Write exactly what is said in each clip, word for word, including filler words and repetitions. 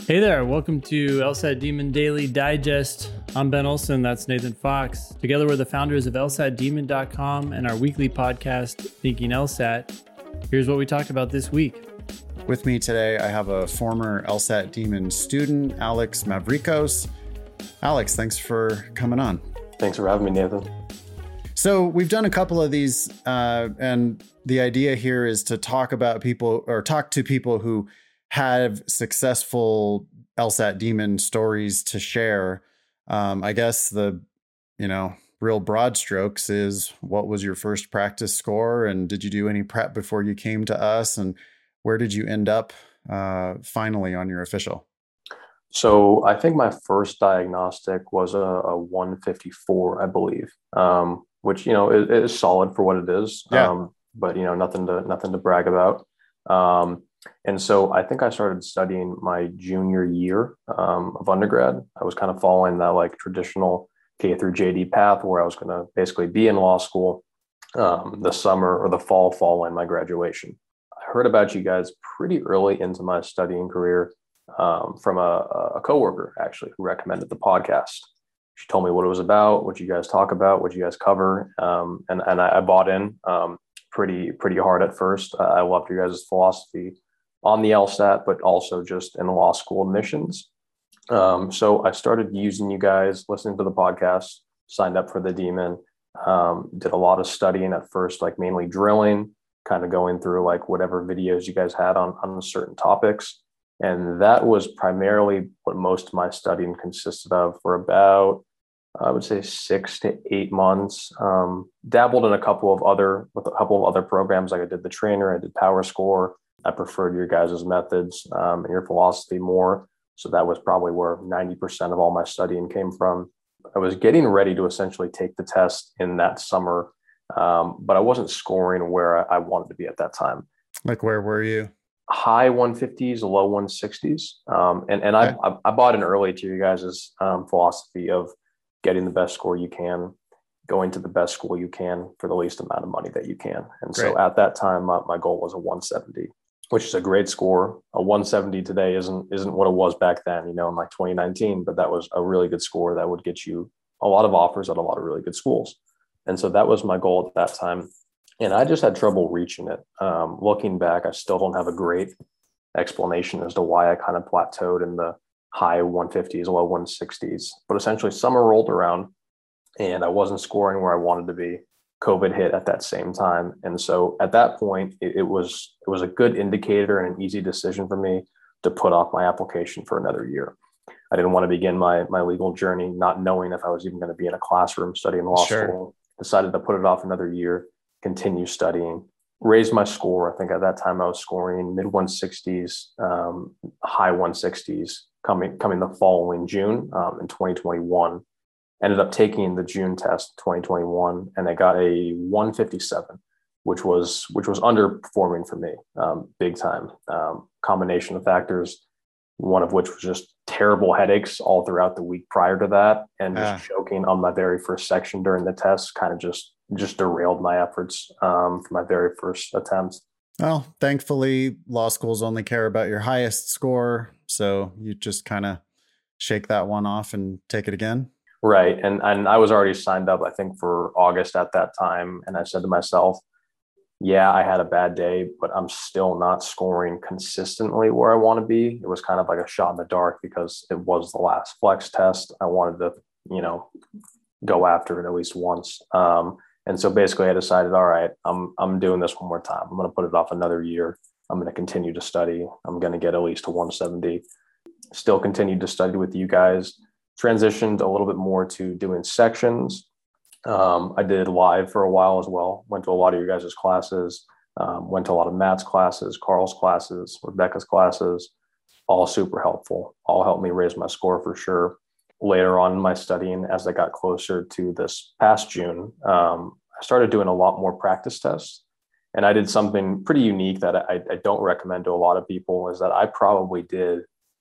Hey there, welcome to LSAT Demon Daily Digest. I'm Ben Olson, that's Nathan Fox. Together we're the founders of LSAT Demon dot com and our weekly podcast, Thinking LSAT. Here's what we talked about this week. With me today, I have a former LSAT Demon student, Alex Mavrikos. Alex, thanks for coming on. Thanks for having me, Nathan. So we've done a couple of these, uh, and the idea here is to talk about people or talk to people who have successful LSAT Demon stories to share. Um, I guess the, you know, real broad strokes is, what was your first practice score? And did you do any prep before you came to us? And where did you end up uh, finally on your official? So I think my first diagnostic was a, a one fifty-four, I believe, um, which, you know, is, is solid for what it is. Yeah. Um, but, you know, nothing to nothing to brag about. Um, and so I think I started studying my junior year um, of undergrad. I was kind of following that like traditional K through J D path where I was going to basically be in law school um, the summer or the fall following my graduation. I heard about you guys pretty early into my studying career um, from a, a coworker, actually, who recommended the podcast. She told me what it was about, what you guys talk about, what you guys cover, um, and, and I, I bought in um, pretty pretty hard at first. Uh, I loved your guys' philosophy on the LSAT, but also just in law school admissions. Um, so I started using you guys, listening to the podcast, signed up for the Demon, um, did a lot of studying at first, like mainly drilling, kind of going through like whatever videos you guys had on, on certain topics. And that was primarily what most of my studying consisted of for about, I would say six to eight months. Um, dabbled in a couple of other, with a couple of other programs. Like I did the trainer, I did PowerScore. I preferred your guys' methods um, and your philosophy more. So that was probably where ninety percent of all my studying came from. I was getting ready to essentially take the test in that summer, um, but I wasn't scoring where I wanted to be at that time. Like, where were you? High one fifties, low one sixties. Um, and and Okay. I, I bought in early to your guys' um, philosophy of getting the best score you can, going to the best school you can for the least amount of money that you can. And Great. so at that time, my, my goal was a one seventy, which is a great score. A one seventy today isn't isn't what it was back then, you know, in like twenty nineteen, but that was a really good score that would get you a lot of offers at a lot of really good schools. And so that was my goal at that time. And I just had trouble reaching it. Um, looking back, I still don't have a great explanation as to why I kind of plateaued in the high one fifties, low one sixties. But essentially, summer rolled around and I wasn't scoring where I wanted to be. COVID hit at that same time. And so at that point, it, it was it was a good indicator and an easy decision for me to put off my application for another year. I didn't want to begin my, my legal journey not knowing if I was even going to be in a classroom studying law Sure. school. Decided to put it off another year, continue studying, raised my score. I think at that time I was scoring mid one sixties, um, high one sixties coming coming the following June um, in twenty twenty-one. Ended up taking the June test twenty twenty-one, and I got a one fifty-seven, which was which was underperforming for me, um, big time. Um, combination of factors, one of which was just terrible headaches all throughout the week prior to that, and just Ah. choking on my very first section during the test, kind of just just derailed my efforts um, for my very first attempt. Well, thankfully, law schools only care about your highest score. So you just kind of shake that one off and take it again. Right. And and I was already signed up, I think, for August at that time. And I said to myself, yeah, I had a bad day, but I'm still not scoring consistently where I want to be. It was kind of like a shot in the dark because it was the last flex test. I wanted to, you know, go after it at least once. Um, and so basically I decided, all right, I'm I'm doing this one more time. I'm going to put it off another year. I'm going to continue to study. I'm going to get at least a one seventy. Still continued to study with you guys. Transitioned a little bit more to doing sections. Um, I did live for a while as well. Went to a lot of your guys' classes. Um, went to a lot of Matt's classes, Carl's classes, Rebecca's classes. All super helpful. All helped me raise my score for sure. Later on in my studying, as I got closer to this past June, um, I started doing a lot more practice tests. And I did something pretty unique that I, I don't recommend to a lot of people, is that I probably did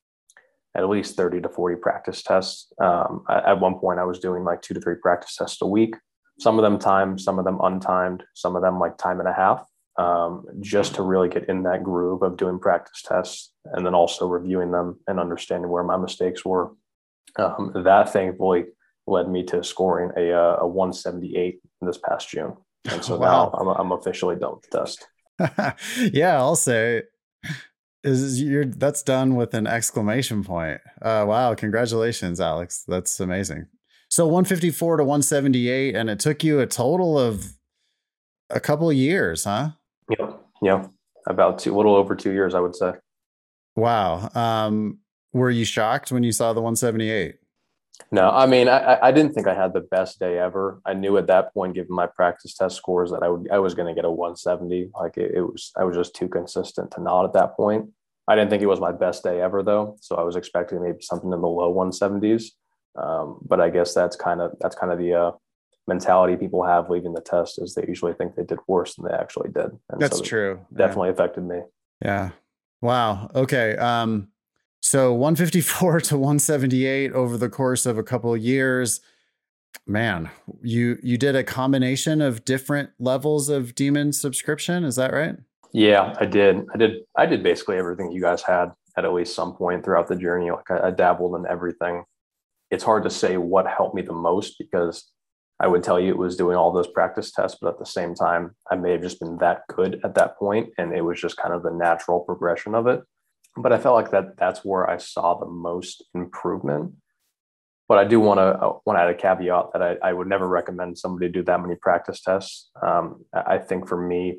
at least thirty to forty practice tests. Um, at one point, I was doing like two to three practice tests a week. Some of them timed, some of them untimed, some of them like time and a half. um, just to really get in that groove of doing practice tests and then also reviewing them and understanding where my mistakes were. Um, that thankfully led me to scoring a, a one seventy-eight this past June. And so Wow. now I'm, I'm officially done with the test. Yeah, I'll say is you're that's done with an exclamation point. Uh, wow. Congratulations, Alex. That's amazing. So one fifty-four to one seventy-eight, and it took you a total of a couple of years, huh? Yep. Yeah. About two, a little over two years, I would say. Wow. Um, were you shocked when you saw the one seventy-eight? No, I mean, I, I didn't think I had the best day ever. I knew at that point, given my practice test scores, that I would I was going to get a one seventy. Like it, it was, I was just too consistent to not at that point. I didn't think it was my best day ever, though. So I was expecting maybe something in the low one seventies. Um, but I guess that's kind of that's kind of the uh, mentality people have leaving the test, is they usually think they did worse than they actually did. And That's so true. Definitely yeah. affected me. Yeah. Wow. Okay. Um, so one fifty-four to one seventy-eight over the course of a couple of years. Man, you you did a combination of different levels of Demon subscription. Is that right? Yeah, I did. I did. I did basically everything you guys had at at least some point throughout the journey. Like I, I dabbled in everything. It's hard to say what helped me the most, because I would tell you it was doing all those practice tests, but at the same time, I may have just been that good at that point, and it was just kind of the natural progression of it. But I felt like that that's where I saw the most improvement. But I do want to want to add a caveat that I, I would never recommend somebody do that many practice tests. Um, I think for me,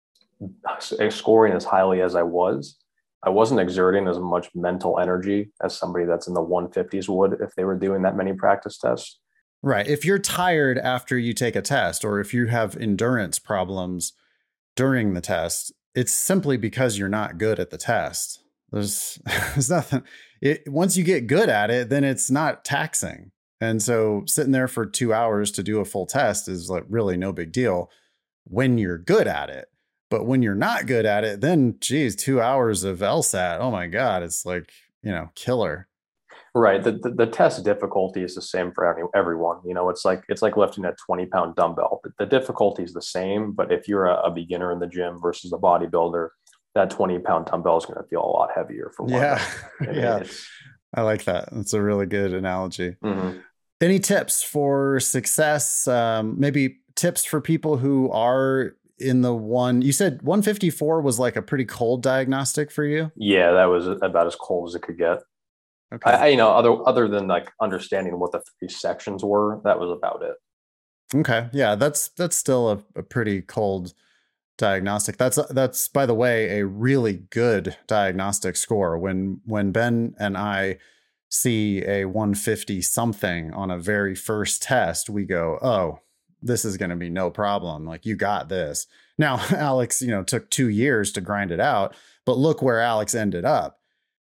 scoring as highly as I was, I wasn't exerting as much mental energy as somebody that's in the one fifties would if they were doing that many practice tests. Right. If you're tired after you take a test, or if you have endurance problems during the test, it's simply because you're not good at the test. There's, there's nothing. It, once you get good at it, then it's not taxing. And so sitting there for two hours to do a full test is like really no big deal when you're good at it. But when you're not good at it, then geez, two hours of LSAT. Oh my God. It's like, you know, killer. Right. The, the, the test difficulty is the same for every, everyone. You know, it's like, it's like lifting a twenty pound dumbbell. The, the difficulty is the same, but if you're a, a beginner in the gym versus a bodybuilder, that twenty pound dumbbell is going to feel a lot heavier for one. Yeah. I mean, yeah. I like that. That's a really good analogy. Mm-hmm. Any tips for success? Um, maybe tips for people who are in the one, you said one fifty-four was like a pretty cold diagnostic for you. Yeah, that was about as cold as it could get. Okay. I, I, you know, other, other than like understanding what the three sections were, that was about it. Okay. Yeah. That's, that's still a, a pretty cold diagnostic. That's, that's by the way, a really good diagnostic score. When, when Ben and I see a one fifty something on a very first test, we go, oh, this is going to be no problem. Like, you got this. Now, Alex, you know, took two years to grind it out, but look where Alex ended up.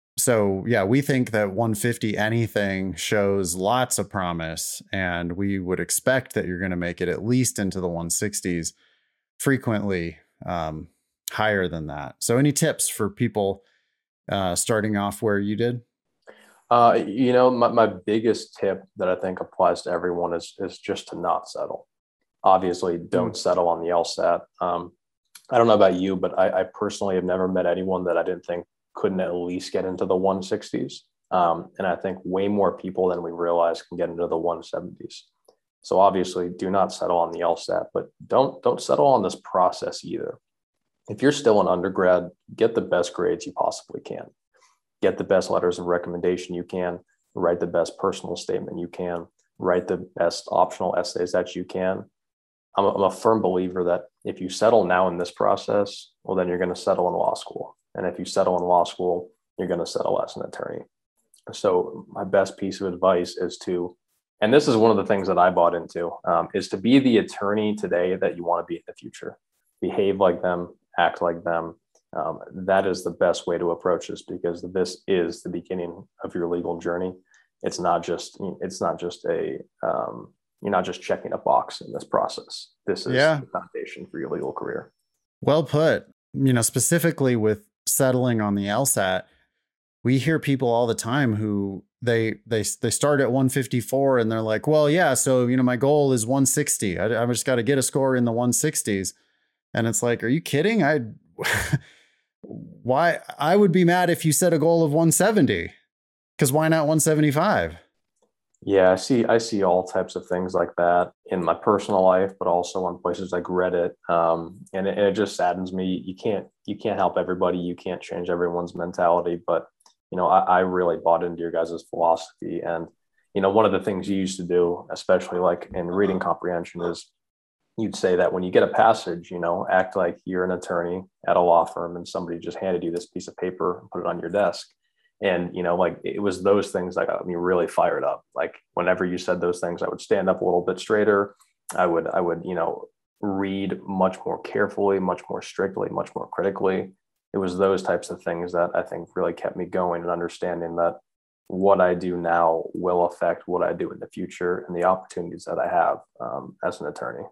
So yeah, we think that one fifty anything shows lots of promise, and we would expect that you're going to make it at least into the one sixties, frequently um, higher than that. So any tips for people uh, starting off where you did? Uh, you know, my, my biggest tip that I think applies to everyone is, is just to not settle. Obviously, don't mm. settle on the LSAT. Um, I don't know about you, but I, I personally have never met anyone that I didn't think couldn't at least get into the one sixties. Um, and I think way more people than we realize can get into the one seventies. So obviously do not settle on the LSAT, but don't, don't settle on this process either. If you're still an undergrad, get the best grades you possibly can. Get the best letters of recommendation you can, write the best personal statement you can, write the best optional essays that you can. I'm a, I'm a firm believer that if you settle now in this process, well, then you're going to settle in law school. And if you settle in law school, you're going to settle as an attorney. So my best piece of advice is to, and this is one of the things that I bought into, um, is to be the attorney today that you want to be in the future. Behave like them, act like them. Um, that is the best way to approach this, because this is the beginning of your legal journey. It's not just, it's not just a, um, you're not just checking a box in this process. This is yeah. the foundation for your legal career. Well put. You know, specifically with settling on the LSAT, we hear people all the time who they they they start at one fifty-four and they're like, well, yeah, so you know, my goal is one sixty. I, I just got to get a score in the one sixties. And it's like, are you kidding? I why I would be mad if you set a goal of one seventy, because why not one seventy-five? Yeah, I see. I see all types of things like that in my personal life, but also on places like Reddit. Um, and, it, and it just saddens me. You can't you can't help everybody. You can't change everyone's mentality. But you know, I, I really bought into your guys' philosophy. And you know, one of the things you used to do, especially like in reading comprehension, is you'd say that when you get a passage, you know, act like you're an attorney at a law firm and somebody just handed you this piece of paper and put it on your desk. And, you know, like it was those things that got me really fired up. Like whenever you said those things, I would stand up a little bit straighter. I would, I would, you know, read much more carefully, much more strictly, much more critically. It was those types of things that I think really kept me going and understanding that what I do now will affect what I do in the future and the opportunities that I have um, as an attorney.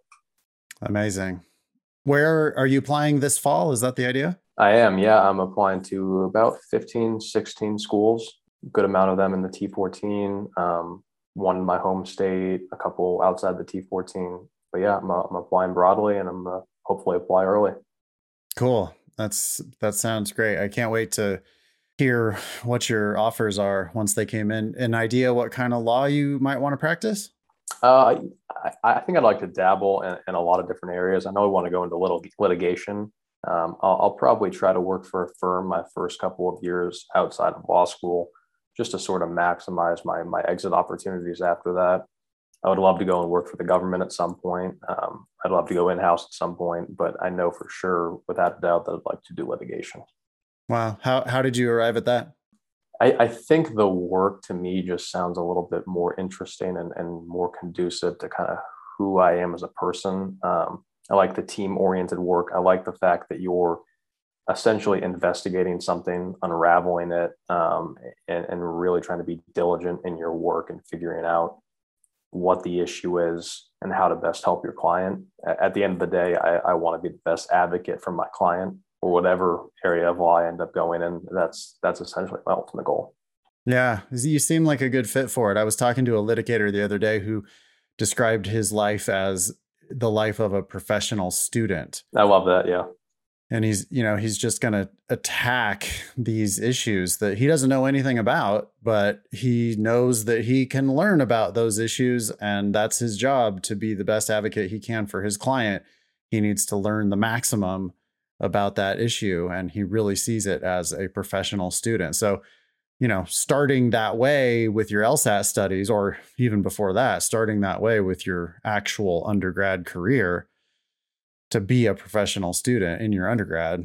Amazing. Where are you applying this fall? Is that the idea? I am. Yeah. I'm applying to about fifteen, sixteen schools, good amount of them in the T fourteen, um, one in my home state, a couple outside the T fourteen. But yeah, I'm, uh, I'm applying broadly and I'm uh, hopefully apply early. Cool. That's, that sounds great. I can't wait to hear what your offers are once they came in. An idea what kind of law you might want to practice? Uh, I, I think I'd like to dabble in, in a lot of different areas. I know I want to go into little litigation. Um, I'll, I'll probably try to work for a firm my first couple of years outside of law school, just to sort of maximize my my exit opportunities after that. I would love to go and work for the government at some point. Um, I'd love to go in-house at some point, but I know for sure, without a doubt, that I'd like to do litigation. Wow. How how did you arrive at that? I, I think the work to me just sounds a little bit more interesting and, and more conducive to kind of who I am as a person. Um, I like the team-oriented work. I like the fact that you're essentially investigating something, unraveling it, um, and, and really trying to be diligent in your work and figuring out what the issue is and how to best help your client. At the end of the day, I, I want to be the best advocate for my client or whatever area of law I end up going in. That's that's essentially my ultimate goal. Yeah, you seem like a good fit for it. I was talking to a litigator the other day who described his life as the life of a professional student. I love that. Yeah. And he's, you know, he's just going to attack these issues that he doesn't know anything about, but he knows that he can learn about those issues. And that's his job, to be the best advocate he can for his client. He needs to learn the maximum about that issue. And he really sees it as a professional student. So, you know, starting that way with your LSAT studies, or even before that, starting that way with your actual undergrad career to be a professional student in your undergrad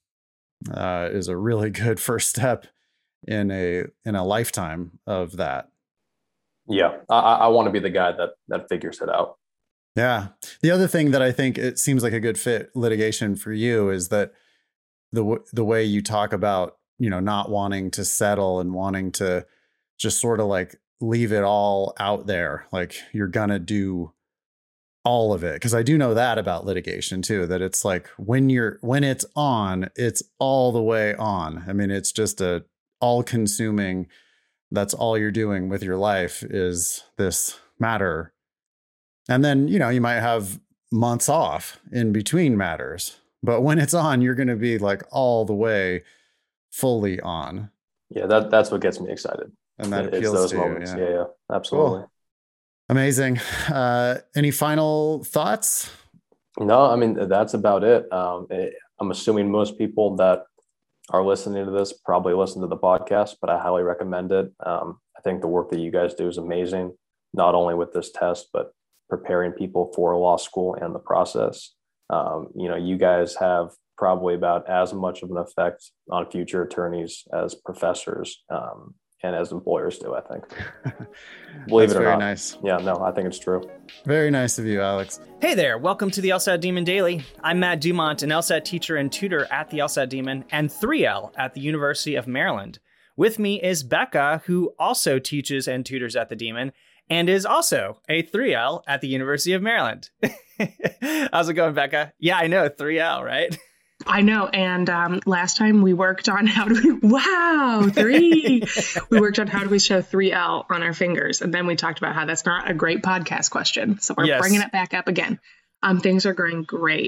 uh, is a really good first step in a in a lifetime of that. Yeah, I, I want to be the guy that that figures it out. Yeah. The other thing that I think it seems like a good fit litigation for you is that the the way you talk about, you know, not wanting to settle and wanting to just sort of like leave it all out there, like you're gonna do all of it. Because I do know that about litigation too, that it's like when you're when it's on, it's all the way on. I mean, it's just a all consuming. That's all you're doing with your life is this matter. And then, you know, you might have months off in between matters, but when it's on, you're going to be like all the way fully on. Yeah, that that's what gets me excited. And that it's appeals those to moments. you. Yeah, yeah, yeah, absolutely. Cool. Amazing. Uh, any final thoughts? No, I mean, that's about it. Um, it. I'm assuming most people that are listening to this probably listen to the podcast, but I highly recommend it. Um, I think the work that you guys do is amazing, not only with this test, but preparing people for law school and the process. Um, you know, you guys have probably about as much of an effect on future attorneys as professors um, and as employers do, I think. Believe That's it or very not. Nice. Yeah, no, I think it's true. Very nice of you, Alex. Hey there, welcome to the LSAT Demon Daily. I'm Matt Dumont, an LSAT teacher and tutor at the LSAT Demon and three L at the University of Maryland. With me is Becca, who also teaches and tutors at the Demon and is also a three L at the University of Maryland. How's it going, Becca? Yeah, I know, three L, right? I know. And um, last time we worked on how do we, wow, three. we worked on how do we show three L on our fingers. And then we talked about how that's not a great podcast question. So we're Yes. bringing it back up again. Um, things are going great.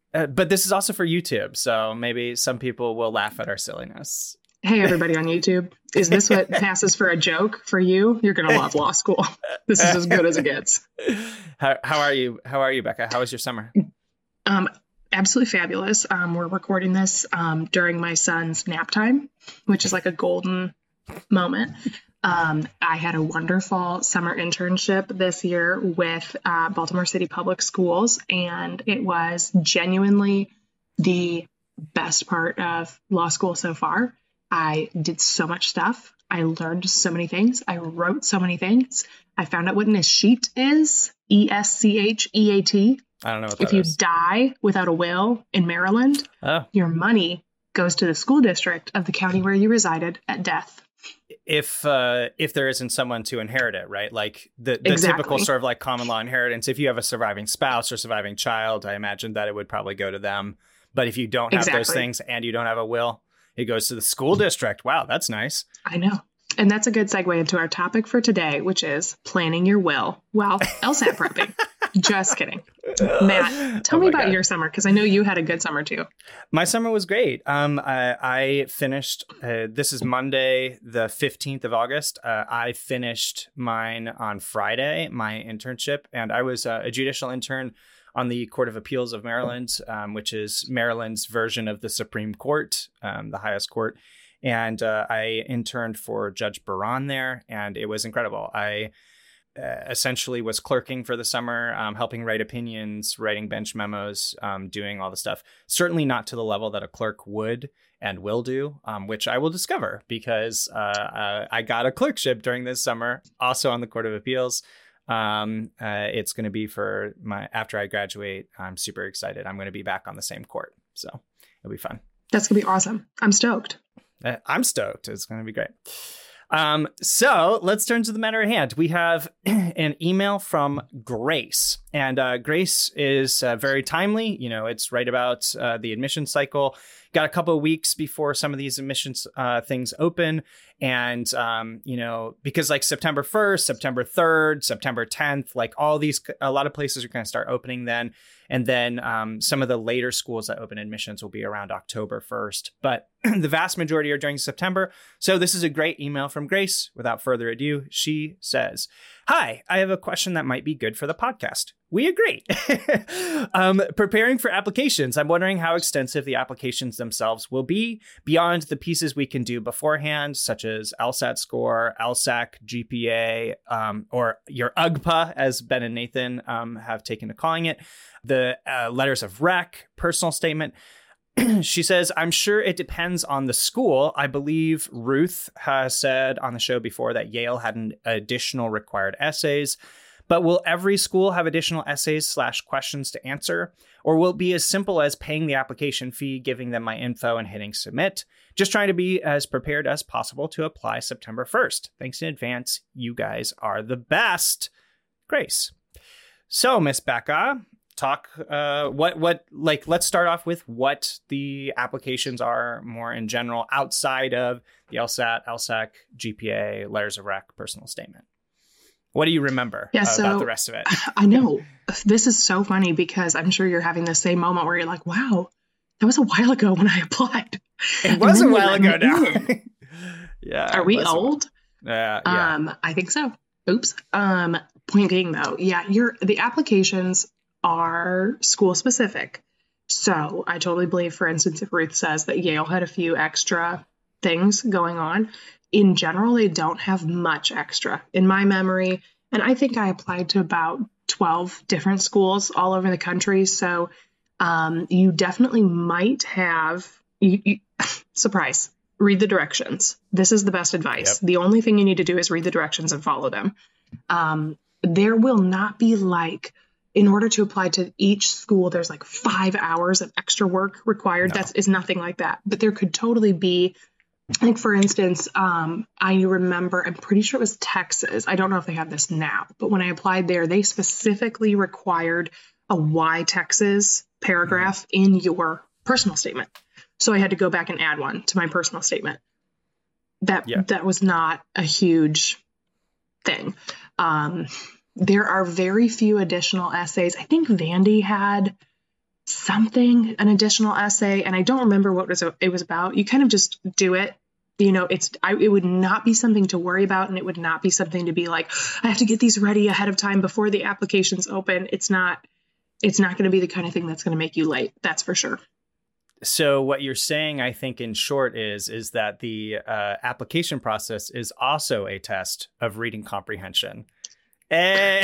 Uh, but this is also for YouTube, so maybe some people will laugh at our silliness. Hey, everybody on YouTube. Is this what passes for a joke for you? You're going to love law school. This is as good as it gets. How, how are you? How are you, Becca? How was your summer? Um, absolutely fabulous. Um, we're recording this um, during my son's nap time, which is like a golden moment. Um, I had a wonderful summer internship this year with uh, Baltimore City Public Schools, and it was genuinely the best part of law school so far. I did so much stuff. I learned so many things. I wrote so many things. I found out what an escheat is, E S C H E A T. I don't know what that is. If you die without a will in Maryland, oh. your money goes to the school district of the county where you resided at death. If uh, if there isn't someone to inherit it, right? Like the, the exactly. typical sort of like common law inheritance. If you have a surviving spouse or surviving child, I imagine that it would probably go to them. But if you don't have exactly. those things and you don't have a will, it goes to the school district. Wow, that's nice. I know. And that's a good segue into our topic for today, which is planning your will while LSAT prepping. Just kidding. Matt, tell oh me about God. your summer, because I know you had a good summer too. My summer was great. Um, I, I finished, uh, this is Monday, the fifteenth of August. Uh, I finished mine on Friday, my internship, and I was uh, a judicial intern on the Court of Appeals of Maryland, um, which is Maryland's version of the Supreme Court, um, the highest court. And uh, I interned for Judge Baran there, and it was incredible. I uh, essentially was clerking for the summer, um, helping write opinions, writing bench memos, um, doing all the stuff. Certainly not to the level that a clerk would and will do, um, which I will discover because uh, uh, I got a clerkship during this summer, also on the Court of Appeals. Um, uh, it's going to be for my, after I graduate. I'm super excited. I'm going to be back on the same court. So it'll be fun. That's going to be awesome. I'm stoked. Uh, I'm stoked. It's going to be great. Um, so let's turn to the matter at hand. We have an email from Grace, and uh, Grace is uh, very timely. You know, it's right about uh, the admission cycle. Got a couple of weeks before some of these admissions uh, things open. And, um, you know, because like September first, September third, September tenth, like all these, a lot of places are going to start opening then. And then um, some of the later schools that open admissions will be around October first. But the vast majority are during September. So this is a great email from Grace. Without further ado, she says, "Hi, I have a question that might be good for the podcast. We agree. um, preparing for applications, I'm wondering how extensive the applications themselves will be beyond the pieces we can do beforehand, such as LSAT score, LSAC, G P A, um, or your U G P A, as Ben and Nathan um, have taken to calling it, the uh, letters of rec, personal statement." She says, "I'm sure it depends on the school. I believe Ruth has said on the show before that Yale had an additional required essays. But will every school have additional essays slash questions to answer? Or will it be as simple as paying the application fee, giving them my info, and hitting submit? Just trying to be as prepared as possible to apply September first. Thanks in advance. You guys are the best. Grace." So, Miss Becca, talk, uh, what, what, like, let's start off with what the applications are more in general outside of the LSAT, LSAC, G P A, letters of rec, personal statement. What do you remember yeah, uh, so, about the rest of it? I know. This is so funny because I'm sure you're having the same moment where you're like, wow, that was a while ago when I applied. It was a while ago now. Yeah. Are we old? Uh, yeah. Um, I think so. Oops. Um, point being though, yeah, you're, the applications are school specific. So I totally believe, for instance, if Ruth says that Yale had a few extra things going on, in general, they don't have much extra in my memory. And I think I applied to about twelve different schools all over the country. So um, you definitely might have, you, you, surprise, read the directions. This is the best advice. Yep. The only thing you need to do is read the directions and follow them. Um, there will not be like, in order to apply to each school, there's like five hours of extra work required. No. That is nothing like that. But there could totally be, like, for instance, um, I remember, I'm pretty sure it was Texas. I don't know if they have this now, but when I applied there, they specifically required a why Texas paragraph mm-hmm. in your personal statement. So I had to go back and add one to my personal statement. That yeah. that was not a huge thing. Um, there are very few additional essays. I think Vandy had something, an additional essay. And I don't remember what was it was about. You kind of just do it. You know, it's, I, it would not be something to worry about. And it would not be something to be like, I have to get these ready ahead of time before the applications open. It's not, it's not going to be the kind of thing that's going to make you late. That's for sure. So what you're saying, I think in short is, is that the uh, application process is also a test of reading comprehension. Eh.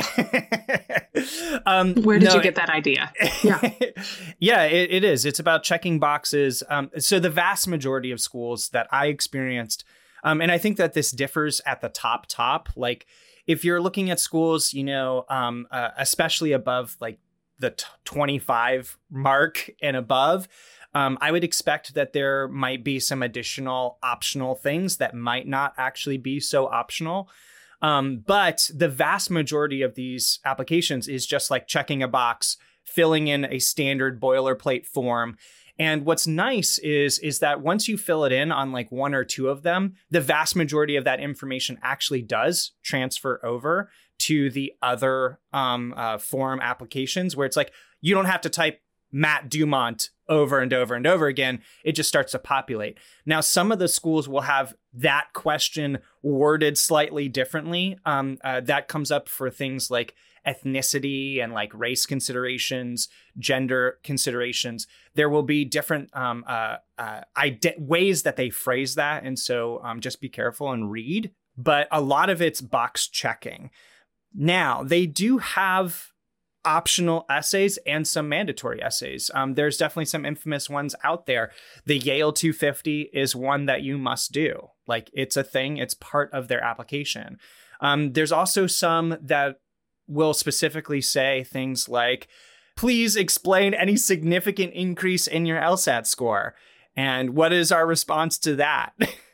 um, Where did no, you get that idea? Yeah, yeah, it, it is. It's about checking boxes. Um, so the vast majority of schools that I experienced, um, and I think that this differs at the top, top, like if you're looking at schools, you know, um, uh, especially above like the t- twenty-five mark and above, um, I would expect that there might be some additional optional things that might not actually be so optional. Um, but the vast majority of these applications is just like checking a box, filling in a standard boilerplate form. And what's nice is, is that once you fill it in on like one or two of them, the vast majority of that information actually does transfer over to the other um, uh, form applications where it's like, you don't have to type Matt Dumont over and over and over again. It just starts to populate. Now, some of the schools will have that question worded slightly differently. Um, uh, that comes up for things like ethnicity and like race considerations, gender considerations. There will be different um, uh, uh, ide- ways that they phrase that. And so um, just be careful and read. But a lot of it's box checking. Now, they do have optional essays and some mandatory essays. Um, there's definitely some infamous ones out there. The Yale two fifty is one that you must do. Like it's a thing. It's part of their application. Um, there's also some that will specifically say things like, please explain any significant increase in your LSAT score. And what is our response to that?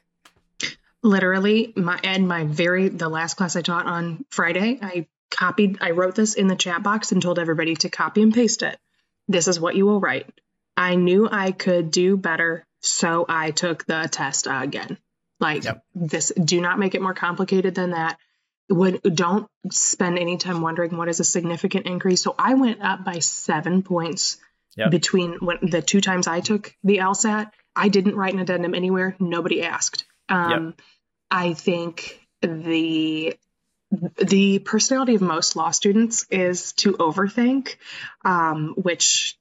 Literally, my and my very the last class I taught on Friday, I copied, I wrote this in the chat box and told everybody to copy and paste it. This is what you will write. I knew I could do better, so I took the test again. Like yep. This, do not make it more complicated than that. When, don't spend any time wondering what is a significant increase. So I went up by seven points yep. between when, the two times I took the LSAT. I didn't write an addendum anywhere. Nobody asked. Um, yep. I think the The personality of most law students is to overthink, um, which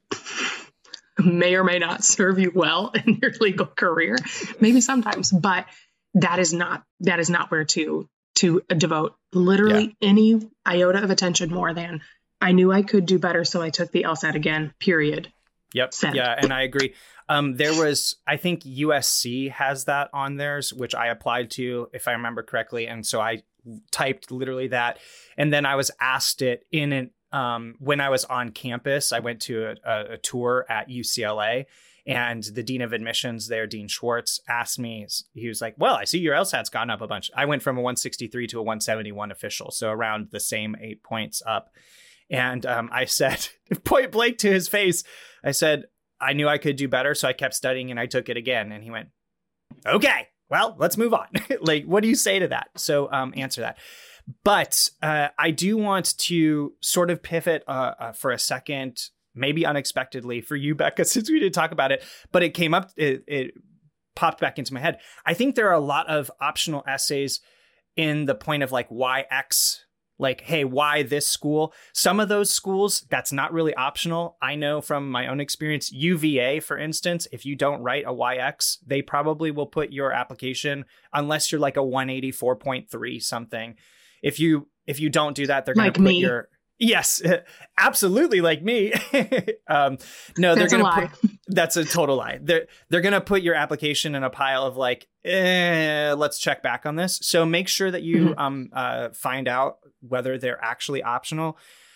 may or may not serve you well in your legal career, maybe sometimes, but that is not that is not where to to devote literally yeah. any iota of attention more than I knew I could do better, so I took the LSAT again, period. Yep. Send. Yeah, and I agree. Um, there was, I think U S C has that on theirs, which I applied to, if I remember correctly, and so I typed literally that. And then I was asked it in an, um, when I was on campus, I went to a, a tour at U C L A, and the dean of admissions there, Dean Schwartz, asked me, he was like, well, I see your LSAT's gone up a bunch. I went from a one sixty-three to a one seventy-one official. So around the same eight points up. And um, I said, point blank to his face, I said, I knew I could do better. So I kept studying and I took it again. And he went, okay, well, let's move on. Like, what do you say to that? So um, answer that. But uh, I do want to sort of pivot uh, uh, for a second, maybe unexpectedly for you, Becca, since we didn't talk about it, but it came up, it, it popped back into my head. I think there are a lot of optional essays in the point of like why X, like, hey, why this school? Some of those schools, that's not really optional. I know from my own experience, U V A, for instance, if you don't write a Y X, they probably will put your application, unless you're like a one eighty-four point three something. If you if you don't do that, they're going like to put me. your yes, absolutely like me. um, no, that's they're a going to lie. put that's a total lie. They're they're going to put your application in a pile of like, eh, let's check back on this. So make sure that you mm-hmm. um uh, find out whether they're actually optional.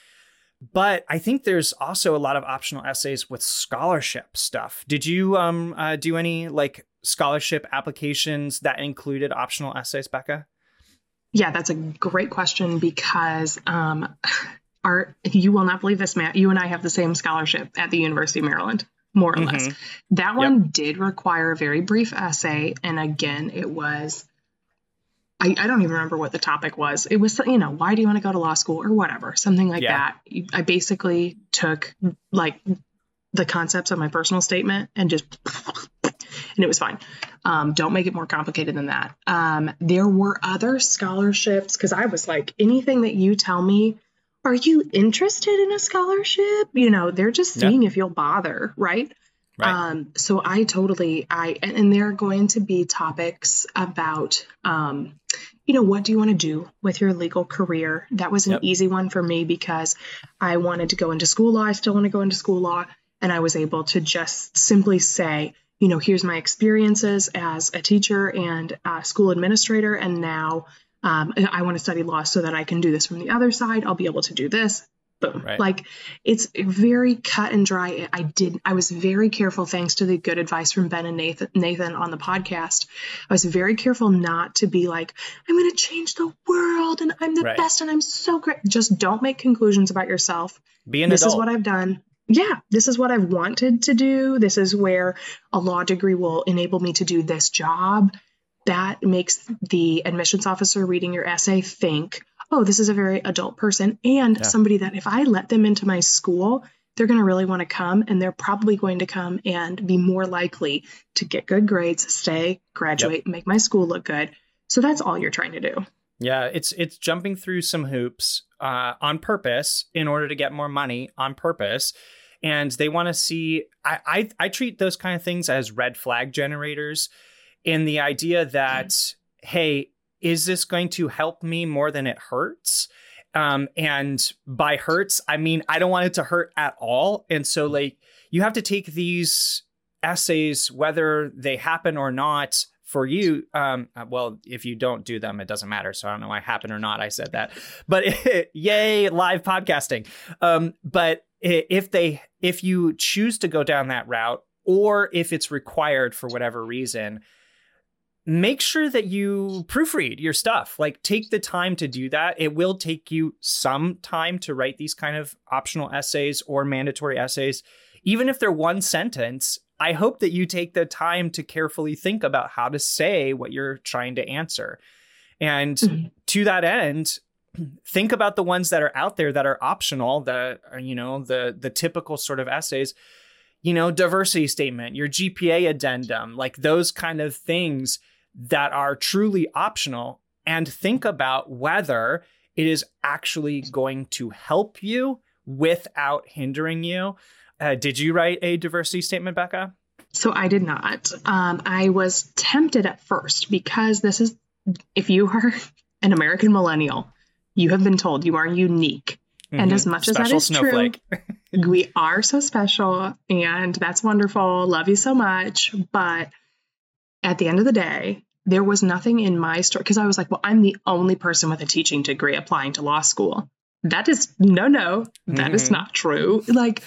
But I think there's also a lot of optional essays with scholarship stuff. Did you um uh, do any like scholarship applications that included optional essays, Becca? Yeah, that's a great question because um, our you will not believe this, Matt. You and I have the same scholarship at the University of Maryland, more or mm-hmm. less. That one yep. did require a very brief essay. And again, it was, I, I don't even remember what the topic was. It was, you know, why do you want to go to law school or whatever, something like yeah. that. I basically took like the concepts of my personal statement and just, and it was fine. Um, don't make it more complicated than that. Um, there were other scholarships because I was like, anything that you tell me, are you interested in a scholarship? You know, they're just seeing yeah. if you'll bother, right? Right. Um, so I totally, I, and, and there are going to be topics about, um, you know, what do you want to do with your legal career? That was an yep. easy one for me because I wanted to go into school law. I still want to go into school law. And I was able to just simply say, you know, here's my experiences as a teacher and a school administrator. And now um, I want to study law so that I can do this from the other side. I'll be able to do this. Boom. Right. Like it's very cut and dry. I did. I was very careful, thanks to the good advice from Ben and Nathan, Nathan on the podcast. I was very careful not to be like, I'm going to change the world and I'm the right. best and I'm so great. Just don't make conclusions about yourself. Be an this adult. Is what I've done. Yeah, this is what I've wanted to do. This is where a law degree will enable me to do this job. That makes the admissions officer reading your essay think, oh, this is a very adult person and yeah. somebody that if I let them into my school, they're going to really want to come and they're probably going to come and be more likely to get good grades, stay, graduate, yep. make my school look good. So that's all you're trying to do. Yeah, it's it's jumping through some hoops uh, on purpose in order to get more money on purpose. And they want to see, I, I, I treat those kind of things as red flag generators in the idea that, mm-hmm. hey, is this going to help me more than it hurts? Um, and by hurts, I mean, I don't want it to hurt at all. And so like, you have to take these essays, whether they happen or not for you. Um, well, if you don't do them, it doesn't matter. So I don't know why happen or not. I said that, but yay, live podcasting. Um, but if they, if you choose to go down that route, or if it's required for whatever reason, make sure that you proofread your stuff. Like take the time to do that. It will take you some time to write these kind of optional essays or mandatory essays. Even if they're one sentence, I hope that you take the time to carefully think about how to say what you're trying to answer. And mm-hmm. to that end, think about the ones that are out there that are optional, that are, you know, the the typical sort of essays, you know, diversity statement, your G P A addendum, like those kind of things that are truly optional, and think about whether it is actually going to help you without hindering you. Uh, did you write a diversity statement, Becca? So I did not. Um, I was tempted at first because this is, if you are an American millennial, you have been told you are unique. Mm-hmm. And as much special as that is snowflake. True, we are so special and that's wonderful. Love you so much. But at the end of the day, there was nothing in my story because I was like, well, I'm the only person with a teaching degree applying to law school. That is no, no, that mm-hmm. is not true. Like,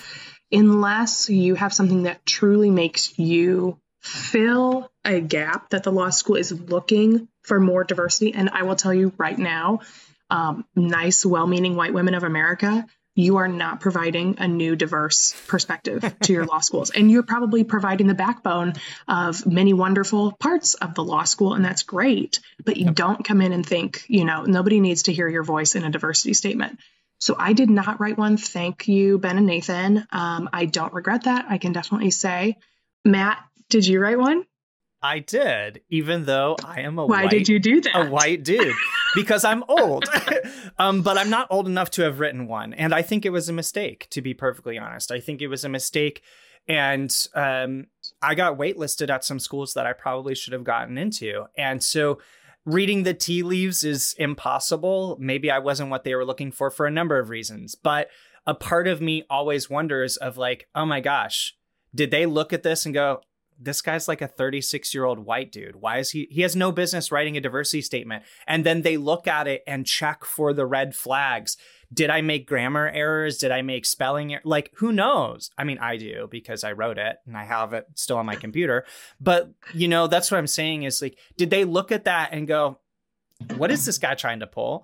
unless you have something that truly makes you fill a gap that the law school is looking for more diversity. And I will tell you right now, um, nice, well-meaning white women of America, you are not providing a new diverse perspective to your law schools. And you're probably providing the backbone of many wonderful parts of the law school. And that's great. But you yep. don't come in and think, you know, nobody needs to hear your voice in a diversity statement. So I did not write one. Thank you, Ben and Nathan. Um, I don't regret that. I can definitely say. Matt, did you write one? I did, even though I am a Why white, did you do that? a white dude, because I'm old, um, but I'm not old enough to have written one. And I think it was a mistake, to be perfectly honest. I think it was a mistake. And um, I got waitlisted at some schools that I probably should have gotten into. And so reading the tea leaves is impossible. Maybe I wasn't what they were looking for for a number of reasons. But a part of me always wonders of like, oh my gosh, did they look at this and go, this guy's like a thirty-six year old white dude. Why is he? He has no business writing a diversity statement. And then they look at it and check for the red flags. Did I make grammar errors? Did I make spelling er- like, who knows? I mean, I do because I wrote it and I have it still on my computer. But, you know, that's what I'm saying is like, did they look at that and go, what is this guy trying to pull?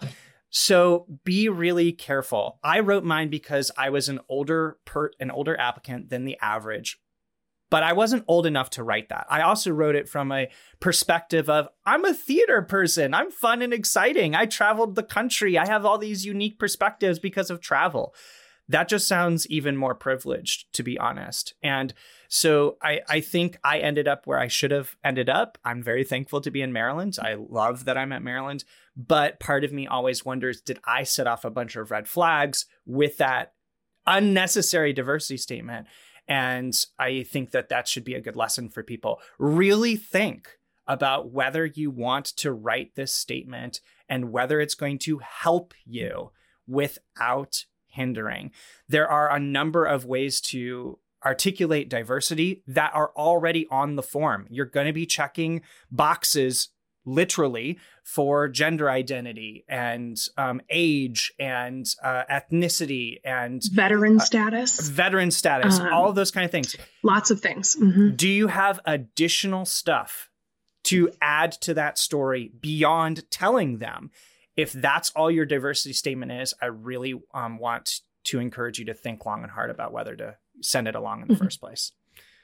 So be really careful. I wrote mine because I was an older per an older applicant than the average. But I wasn't old enough to write that. I also wrote it from a perspective of, I'm a theater person. I'm fun and exciting. I traveled the country. I have all these unique perspectives because of travel. that just sounds even more privileged, to be honest. And so I, I think I ended up where I should have ended up. I'm very thankful to be in Maryland. I love that I'm at Maryland. But part of me always wonders, did I set off a bunch of red flags with that unnecessary diversity statement? And I think that that should be a good lesson for people. Really think about whether you want to write this statement and whether it's going to help you without hindering. There are a number of ways to articulate diversity that are already on the form. You're going to be checking boxes literally for gender identity and um, age and uh, ethnicity and veteran uh, status, veteran status, um, all of those kind of things. Lots of things. Mm-hmm. Do you have additional stuff to add to that story beyond telling them? If that's all your diversity statement is, I really um, want to encourage you to think long and hard about whether to send it along in the mm-hmm. first place.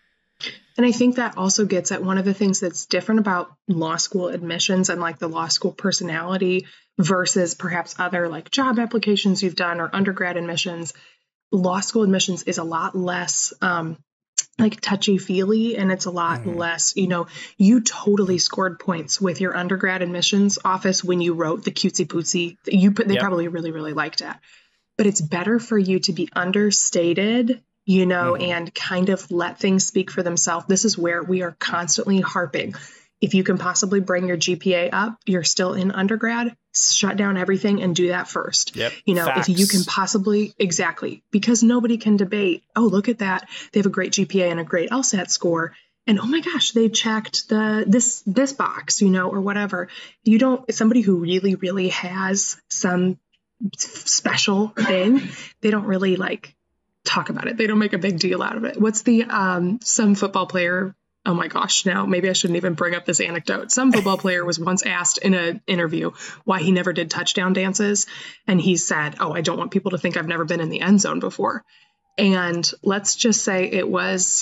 And I think that also gets at one of the things that's different about law school admissions and like the law school personality versus perhaps other like job applications you've done or undergrad admissions. Law school admissions is a lot less um, like touchy-feely, and it's a lot mm-hmm. less, you know, you totally scored points with your undergrad admissions office when you wrote the cutesy-pootsy. You put, they yep. probably really, really liked it. But it's better for you to be understated, you know, mm-hmm. and kind of let things speak for themselves. This is where we are constantly harping. If you can possibly bring your G P A up, you're still in undergrad, shut down everything and do that first. Yep. You know, Facts. If you can possibly, exactly, because nobody can debate, oh, look at that. They have a great G P A and a great LSAT score. And oh my gosh, they checked the this this box, you know, or whatever. You don't, somebody who really, really has some special thing, they don't really like talk about it. They don't make a big deal out of it. What's the, um, some football player, oh my gosh, now maybe I shouldn't even bring up this anecdote. Some football player was once asked in an interview why he never did touchdown dances. And he said, oh, I don't want people to think I've never been in the end zone before. And let's just say it was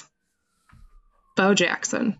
Bo Jackson.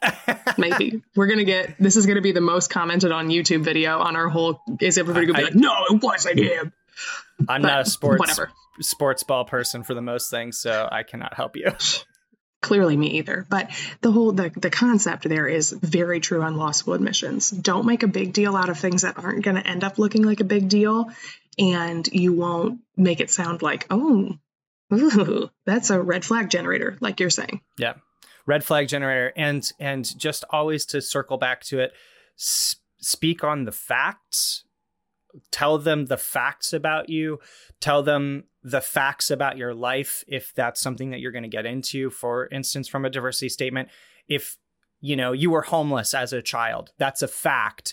Maybe we're going to get, this is going to be the most commented on YouTube video on our whole, is everybody going to be I, like, no, it wasn't him. I'm but not a sports, whatever. sports ball person for the most things, so I cannot help you. Clearly me either. But the whole, the, the concept there is very true on law school admissions. Don't make a big deal out of things that aren't going to end up looking like a big deal. And you won't make it sound like, oh, ooh, that's a red flag generator, like you're saying. Yeah. Red flag generator. And, and just always to circle back to it, sp- speak on the facts. Tell them the facts about you. Tell them the facts about your life, if that's something that you're going to get into. For instance, from a diversity statement, if, you know, you were homeless as a child, that's a fact.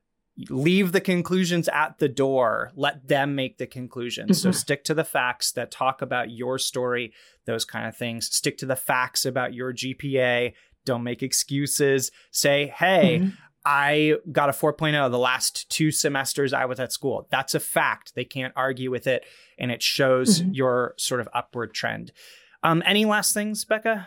Leave the conclusions at the door. Let them make the conclusions. Mm-hmm. So stick to the facts that talk about your story, those kind of things. Stick to the facts about your G P A. Don't make excuses. Say, hey, mm-hmm. I got a four point oh the last two semesters I was at school. That's a fact. They can't argue with it. And it shows mm-hmm. your sort of upward trend. Um, any last things, Becca?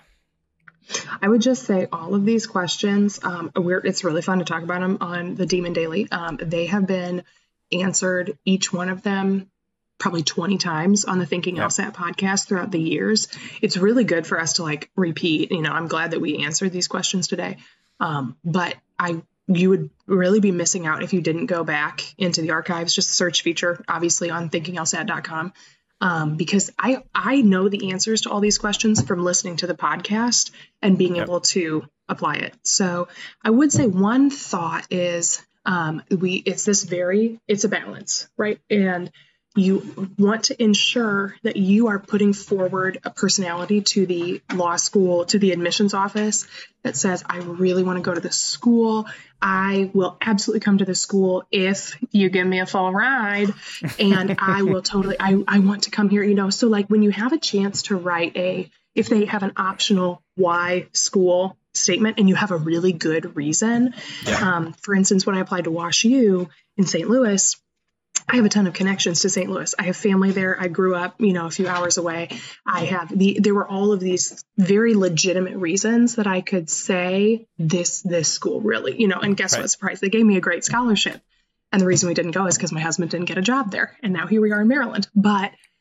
I would just say all of these questions, um, we're, it's really fun to talk about them on the Demon Daily. Um, they have been answered, each one of them, probably twenty times on the Thinking yep. LSAT podcast throughout the years. It's really good for us to like repeat. You know, I'm glad that we answered these questions today. Um, but I you would really be missing out if you didn't go back into the archives, just the search feature, obviously on thinking L S A T dot com. Um, because I, I know the answers to all these questions from listening to the podcast and being yep. able to apply it. So I would say one thought is, um, we, it's this very, it's a balance, right? And you want to ensure that you are putting forward a personality to the law school, to the admissions office that says, I really want to go to this school. I will absolutely come to this school if you give me a full ride, and I will totally, I, I want to come here, you know? So like when you have a chance to write a, if they have an optional why school statement and you have a really good reason, yeah. um, for instance, when I applied to WashU in Saint Louis, I have a ton of connections to Saint Louis. I have family there. I grew up, you know, a few hours away. I have the, there were all of these very legitimate reasons that I could say this, this school really, you know, and guess right. what? Surprise. They gave me a great scholarship. And the reason we didn't go is because my husband didn't get a job there. And now here we are in Maryland. But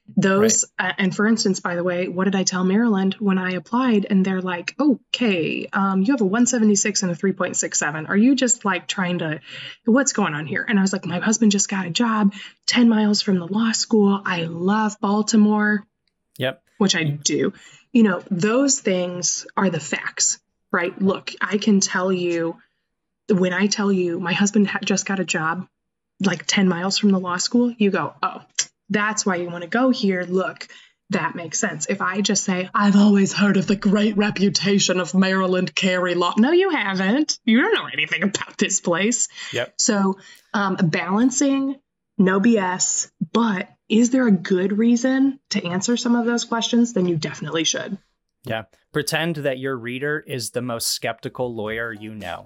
Those, right. uh, and for instance, by the way, what did I tell Maryland when I applied? And they're like, okay, um, you have a one seventy-six and a three point six seven. Are you just like trying to, what's going on here? And I was like, my husband just got a job ten miles from the law school. I love Baltimore. Yep. Which I do. You know, those things are the facts, right? Look, I can tell you, when I tell you my husband ha- just got a job like ten miles from the law school, you go, oh, that's why you want to go here. Look, that makes sense. If I just say, I've always heard of the great reputation of Maryland Carey Law. No, you haven't. You don't know anything about this place. Yep. So um, balancing, no B S, but is there a good reason to answer some of those questions? Then you definitely should. Yeah. Pretend that your reader is the most skeptical lawyer you know.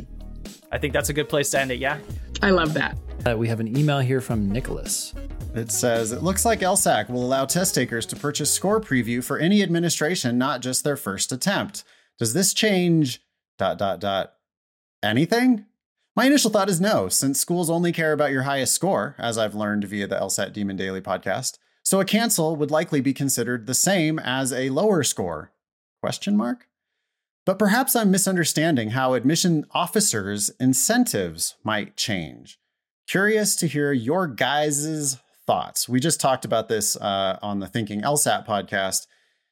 I think that's a good place to end it. Yeah. I love that. Uh, we have an email here from Nicholas. It says, it looks like LSAC will allow test takers to purchase Score Preview for any administration, not just their first attempt. Does this change dot, dot, dot, anything? My initial thought is no, since schools only care about your highest score, as I've learned via the LSAT Demon Daily podcast. So a cancel would likely be considered the same as a lower score. Question mark? But perhaps I'm misunderstanding how admission officers' incentives might change. Curious to hear your guys' thoughts. We just talked about this uh, on the Thinking LSAT podcast,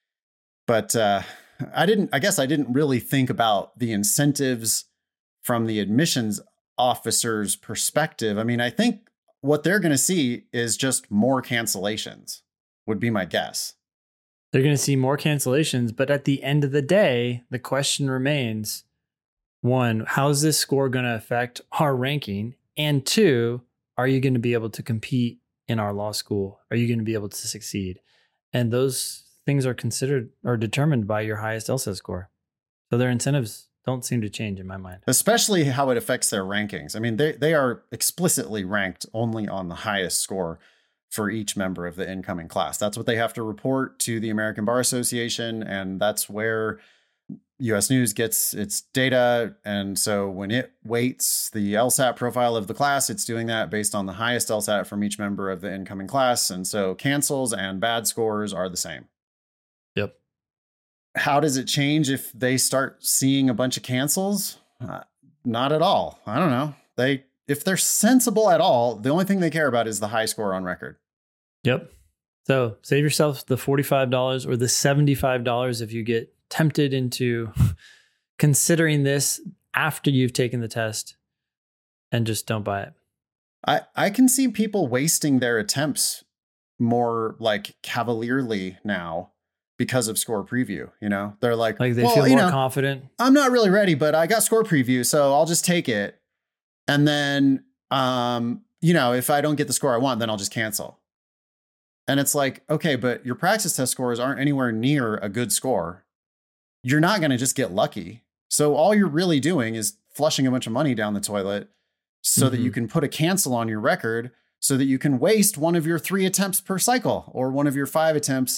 but uh, I didn't, I guess I didn't really think about the incentives from the admissions officer's perspective. I mean, I think what they're going to see is just more cancellations, would be my guess. They're going to see more cancellations, but at the end of the day, the question remains, one, how is this score going to affect our ranking? And two, are you going to be able to compete in our law school? Are you going to be able to succeed? And those things are considered or determined by your highest LSAT score. So their incentives don't seem to change in my mind. Especially how it affects their rankings. I mean, they, they are explicitly ranked only on the highest score for each member of the incoming class. That's what they have to report to the American Bar Association, and that's where U S News gets its data. And so when it weights the LSAT profile of the class, it's doing that based on the highest LSAT from each member of the incoming class. And so cancels and bad scores are the same. Yep. How does it change if they start seeing a bunch of cancels? Uh, not at all. I don't know. They, if they're sensible at all, the only thing they care about is the high score on record. Yep. So save yourself the forty-five dollars or the seventy-five dollars if you get tempted into considering this after you've taken the test, and just don't buy it. I, I can see people wasting their attempts more like cavalierly now because of Score Preview. You know, they're like, like they well, feel you more know, confident. I'm not really ready, but I got Score Preview, so I'll just take it. And then, um, you know, if I don't get the score I want, then I'll just cancel. And it's like, okay, but your practice test scores aren't anywhere near a good score. You're not going to just get lucky. So all you're really doing is flushing a bunch of money down the toilet so mm-hmm. that you can put a cancel on your record so that you can waste one of your three attempts per cycle or one of your five attempts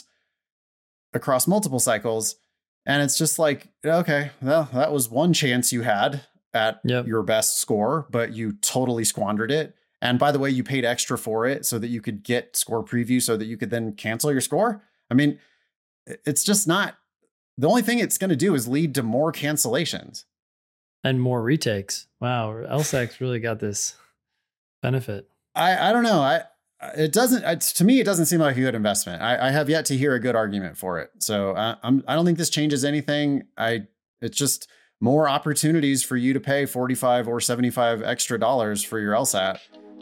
across multiple cycles. And it's just like, okay, well, that was one chance you had at yep. your best score, but you totally squandered it. And by the way, you paid extra for it so that you could get Score Preview so that you could then cancel your score. I mean, it's just not, the only thing it's going to do is lead to more cancellations. And more retakes. Wow. LSAC's really got this benefit. I, I don't know. I, it doesn't, it's, to me, it doesn't seem like a good investment. I, I have yet to hear a good argument for it. So I, I'm, I don't think this changes anything. I, it's just more opportunities for you to pay forty-five or seventy-five extra dollars for your LSAT.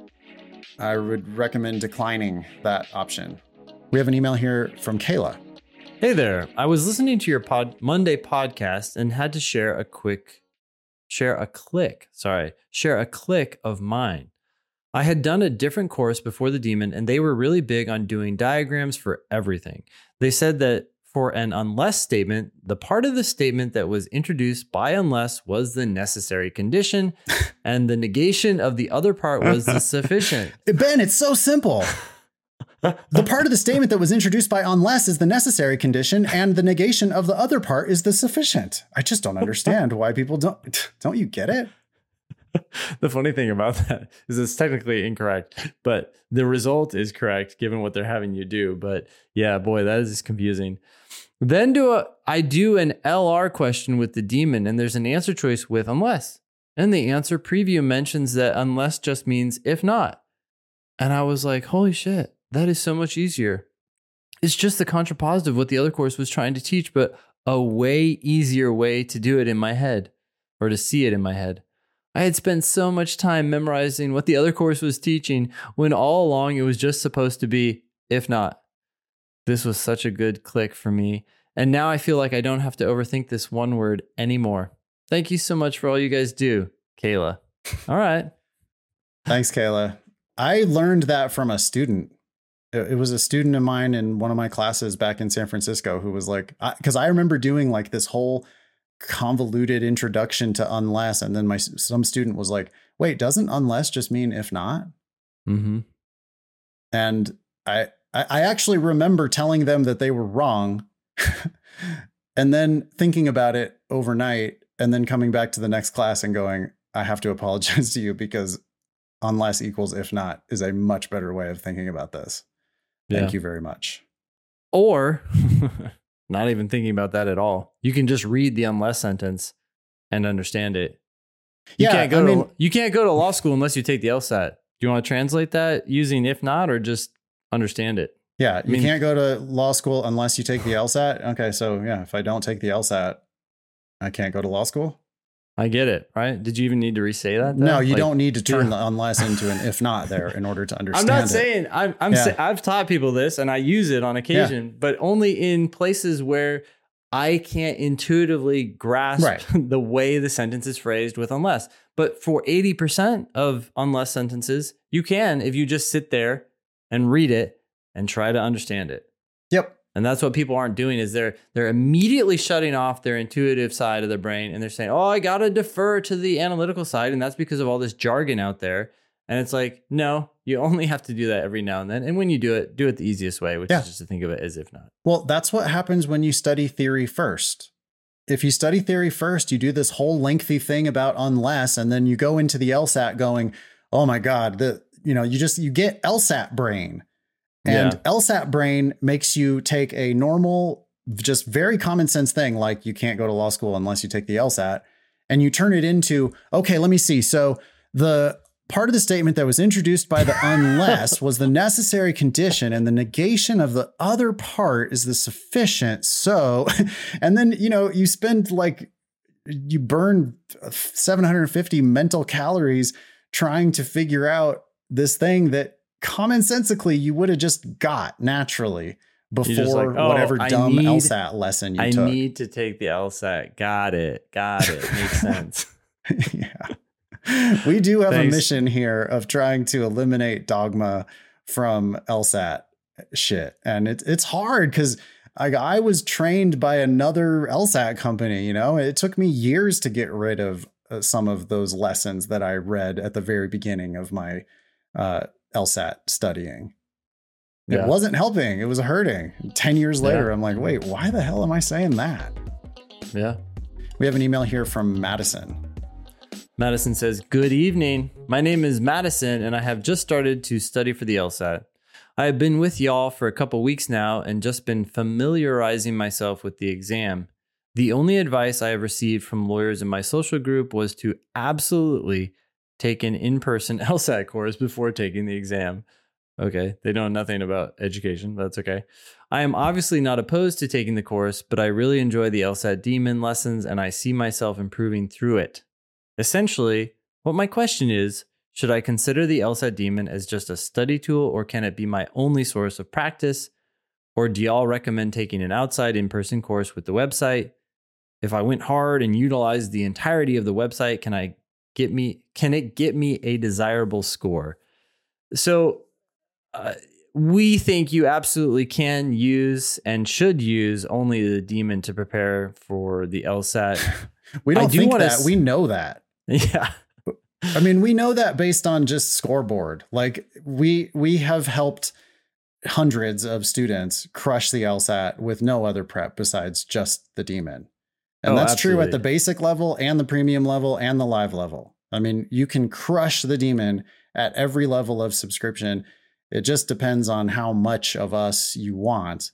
I would recommend declining that option. We have an email here from Kayla. Hey there. I was listening to your pod Monday podcast and had to share a quick, share a click, sorry, share a click of mine. I had done a different course before the Demon, and they were really big on doing diagrams for everything. They said that for an unless statement, the part of the statement that was introduced by unless was the necessary condition, and the negation of the other part was the sufficient. Ben, it's so simple. The part of the statement that was introduced by unless is the necessary condition, and the negation of the other part is the sufficient. I just don't understand why people don't. Don't you get it? The funny thing about that is it's technically incorrect, but the result is correct given what they're having you do. But yeah, boy, that is confusing. Then do a, I do an L R question with the daemon, and there's an answer choice with unless. And the answer preview mentions that unless just means if not. And I was like, holy shit, that is so much easier. It's just the contrapositive of what the other course was trying to teach, but a way easier way to do it in my head, or to see it in my head. I had spent so much time memorizing what the other course was teaching when all along it was just supposed to be, if not. This was such a good click for me. And now I feel like I don't have to overthink this one word anymore. Thank you so much for all you guys do, Kayla. All right. Thanks, Kayla. I learned that from a student. It was a student of mine in one of my classes back in San Francisco who was like, because I, I remember doing like this whole convoluted introduction to unless, and then my some student was like, wait, doesn't unless just mean if not? Mm-hmm. And I I actually remember telling them that they were wrong, and then thinking about it overnight, and then coming back to the next class and going, I have to apologize to you because unless equals if not is a much better way of thinking about this. Thank Yeah. you very much. Or not even thinking about that at all. You can just read the unless sentence and understand it. You Yeah, can't go I to mean- you can't go to law school unless you take the LSAT. Do you want to translate that using if not, or just understand it? Yeah, you mean- can't go to law school unless you take the LSAT. Okay, so yeah, if I don't take the LSAT, I can't go to law school. I get it, right? Did you even need to re-say that? though? No, you Like, don't need to turn yeah. the unless into an if not there in order to I'm understand not it. saying I'm. I'm. Yeah. Sa- I've taught people this, and I use it on occasion, but only in places where I can't intuitively grasp Right. the way the sentence is phrased with unless. But for eighty percent of unless sentences, you can if you just sit there and read it and try to understand it. Yep. And that's what people aren't doing is they're they're immediately shutting off their intuitive side of their brain, and they're saying, "Oh, I got to defer to the analytical side," and that's because of all this jargon out there. And it's like, no, you only have to do that every now and then. And when you do it, do it the easiest way, which Yeah. is just to think of it as if not. Well, that's what happens when you study theory first. If you study theory first, you do this whole lengthy thing about unless, and then you go into the LSAT going, "Oh my God, the you know, you just you get LSAT brain." And Yeah. LSAT brain makes you take a normal, just very common sense thing like you can't go to law school unless you take the LSAT, and you turn it into, okay, let me see. So the part of the statement that was introduced by the unless was the necessary condition, and the negation of the other part is the sufficient. So, and then, you know, you spend like, you burn seven hundred fifty mental calories trying to figure out this thing that commonsensically you would have just got naturally before just like, oh, whatever I dumb need- LSAT lesson you I took. need to take the LSAT. Got it. Got it. Makes sense. Yeah. We do have Thanks. a mission here of trying to eliminate dogma from LSAT shit. And it's it's hard because I, I was trained by another LSAT company, you know, it took me years to get rid of uh, some of those lessons that I read at the very beginning of my uh, LSAT studying. It Yeah. wasn't helping. It was hurting. ten years Yeah. later, I'm like, wait, why the hell am I saying that? Yeah. We have an email here from Madison. Madison says, "Good evening. My name is Madison, and I have just started to study for the LSAT. I have been with y'all for a couple weeks now and just been familiarizing myself with the exam. The only advice I have received from lawyers in my social group was to absolutely take an in-person LSAT course before taking the exam." Okay, they know nothing about education. That's okay. I am obviously not opposed to taking the course, but I really enjoy the LSAT Demon lessons, and I see myself improving through it. Essentially, what my question is, should I consider the LSAT Demon as just a study tool, or can it be my only source of practice? Or do y'all recommend taking an outside in-person course with the website? If I went hard and utilized the entirety of the website, can I get me? Can it get me a desirable score? So uh, we think you absolutely can use and should use only the Demon to prepare for the LSAT. We I don't do think wanna that. s- We know that. Yeah. I mean, we know that based on just scoreboard. Like we we have helped hundreds of students crush the LSAT with no other prep besides just the Demon. And Oh, that's true at absolutely. the basic level and the premium level and the live level. I mean, you can crush the demon at every level of subscription. It just depends on how much of us you want.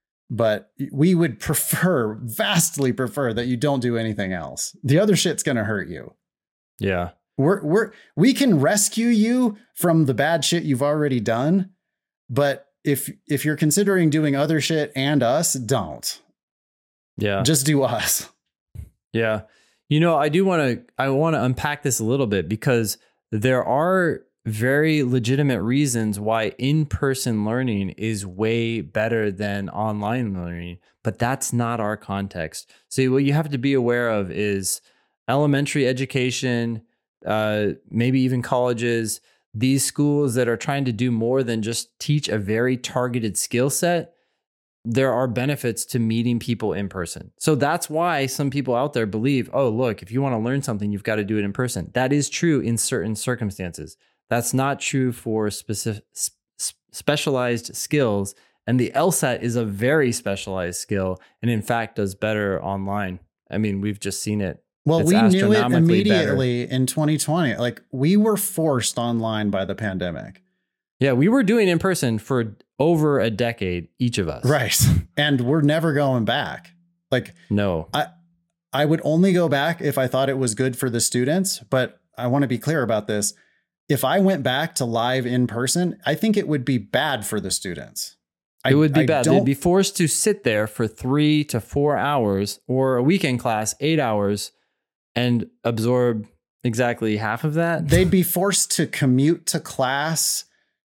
But we would prefer, vastly prefer, that you don't do anything else. The other shit's going to hurt you. Yeah. We're, we're, we can rescue you from the bad shit you've already done. But if, if you're considering doing other shit and us, don't. Yeah. Just do us. Yeah. You know, I do want to, I want to unpack this a little bit, because there are very legitimate reasons why in-person learning is way better than online learning, but that's not our context. So what you have to be aware of is elementary education, uh, maybe even colleges, these schools that are trying to do more than just teach a very targeted skill set. There are benefits to meeting people in person. So that's why some people out there believe, oh, look, if you want to learn something, you've got to do it in person. That is true in certain circumstances. That's not true for specific specialized skills. And the LSAT is a very specialized skill, and in fact does better online. I mean, we've just seen it. Well, It's we knew it astronomically better. immediately in twenty twenty. Like, we were forced online by the pandemic. Yeah, we were doing in person for over a decade, each of us. Right. And we're never going back. Like, No. I I would only go back if I thought it was good for the students. But I want to be clear about this. If I went back to live in person, I think it would be bad for the students. I, It would be I bad. don't- They'd be forced to sit there for three to four hours, or a weekend class, eight hours, and absorb exactly half of that. They'd be forced to commute to class,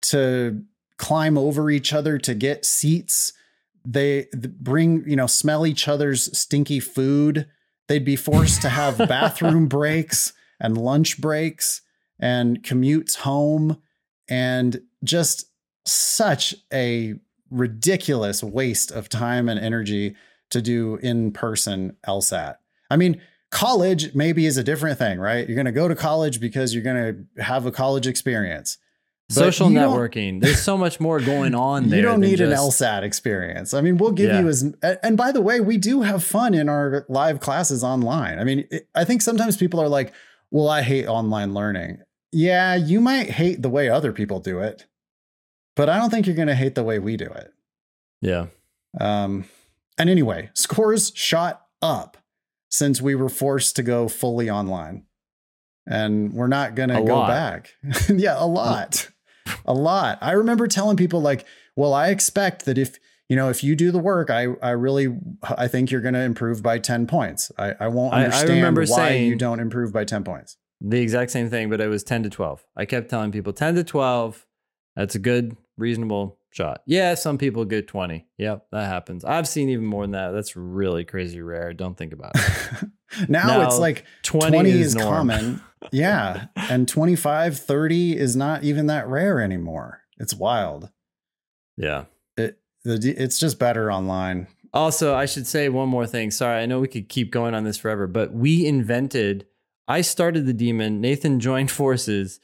to climb over each other to get seats. They th- bring, you know, smell each other's stinky food. They'd be forced to have bathroom breaks and lunch breaks and commutes home, and just such a ridiculous waste of time and energy to do in-person LSAT. I mean, college maybe is a different thing, right? You're going to go to college because you're going to have a college experience. But Social you don't- networking. There's so much more going on there. You don't than need an just- LSAT experience. I mean, we'll give Yeah. you as, and by the way, we do have fun in our live classes online. I mean, it, I think sometimes people are like, well, I hate online learning. Yeah, you might hate the way other people do it, but I don't think you're going to hate the way we do it. Yeah. Um, and anyway, scores shot up since we were forced to go fully online, and we're not going to A go lot. back. Yeah, a lot, a lot. I remember telling people like, well, I expect that if, you know, if you do the work, I, I really, I think you're going to improve by ten points. I, I won't I- I understand remember why saying- you don't improve by ten points. The exact same thing, but it was ten to twelve. I kept telling people ten to twelve. That's a good, reasonable shot. Yeah, some people get twenty. Yep, that happens. I've seen even more than that. That's really crazy rare. Don't think about it. now, Now, it's like twenty, twenty is, is norm. common. Yeah. And twenty-five, thirty is not even that rare anymore. It's wild. Yeah. It, the, it's just better online. Also, I should say one more thing. Sorry, I know we could keep going on this forever, but we invented, I started the Demon, Nathan joined forces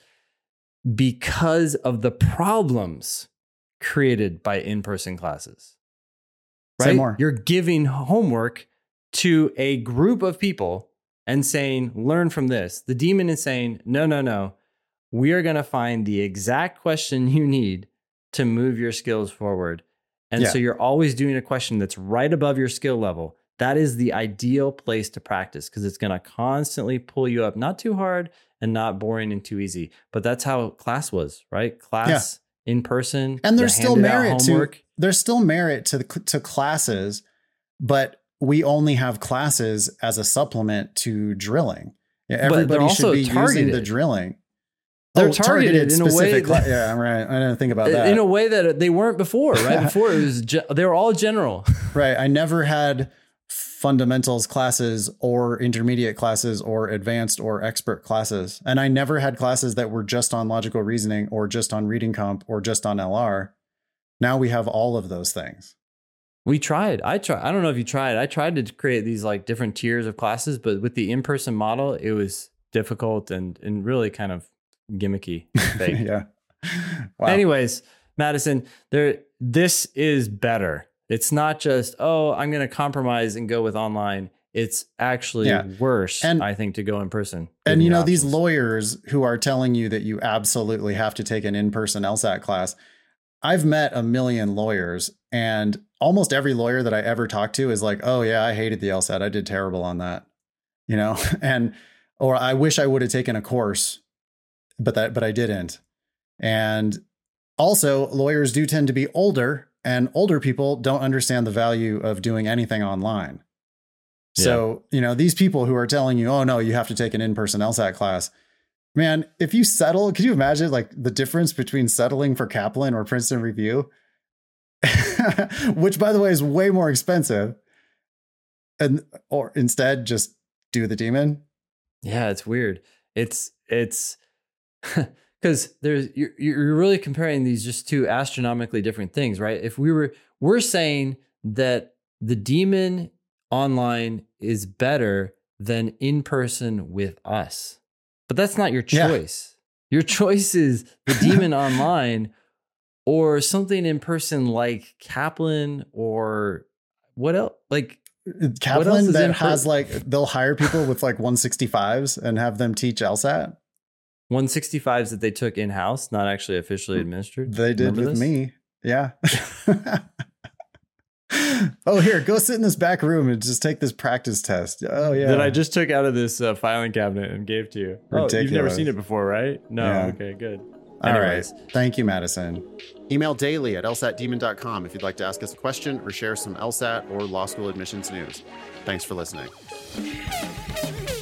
because of the problems created by in-person classes. Say Right? more. You're giving homework to a group of people and saying, learn from this. The Demon is saying, no, no, no. We are going to find the exact question you need to move your skills forward. And Yeah. so you're always doing a question that's right above your skill level. That is the ideal place to practice, because it's going to constantly pull you up, not too hard and not boring and too easy. But that's how class was, right? Class in person. And there's the still handed out merit to homework. there's still merit to the, to classes, but we only have classes as a supplement to drilling. Yeah, But they're everybody should also be using the targeted. drilling. They're Oh, targeted in a way specific that- cla- yeah, right. I didn't think about that. in a way that they weren't before, right? Before it was, ge- they were all general. Right. I never had fundamentals classes or intermediate classes or advanced or expert classes. And I never had classes that were just on logical reasoning or just on reading comp or just on L R. Now we have all of those things. We tried. I tried. I don't know if you tried. I tried to create these like different tiers of classes, but with the in-person model, it was difficult and and really kind of gimmicky. Fake. Yeah. Wow. Anyways, Madison, there. This is better. It's not just, oh, I'm going to compromise and go with online. it's actually Yeah. worse, And- I think, to go in person. And given you the know, these options. lawyers who are telling you that you absolutely have to take an in-person LSAT class. I've met a million lawyers, and almost every lawyer that I ever talked to is like, oh yeah, I hated the LSAT. I did terrible on that. You know, and or I wish I would have taken a course, but that but I didn't. And also, lawyers do tend to be older, and older people don't understand the value of doing anything online. So, you know, these people who are telling you, oh no, you have to take an in-person LSAT class. Man, if you settle, could you imagine like the difference between settling for Kaplan or Princeton Review? Which, by the way, is way more expensive. And or instead just do the Demon. Yeah, it's weird. It's it's because there's you're you're really comparing these just two astronomically different things, right? If we were we're saying that the Demon online is better than in person with us, but that's not your choice. Yeah. Your choice is the Demon online or something in person like Kaplan or what else? Like Kaplan that has like they'll hire people with like one sixty-fives and have them teach LSAT. one sixty-fives that they took in house, not actually officially administered. They did Remember with this? me. Yeah. Oh, here, go sit in this back room and just take this practice test. Oh, yeah. That I just took out of this uh, filing cabinet and gave to you. Ridiculous. Oh, you've never seen it before, right? No. Yeah. Okay, good. All Anyways. right. Thank you, Madison. Email daily at L S A T demon dot com if you'd like to ask us a question or share some LSAT or law school admissions news. Thanks for listening.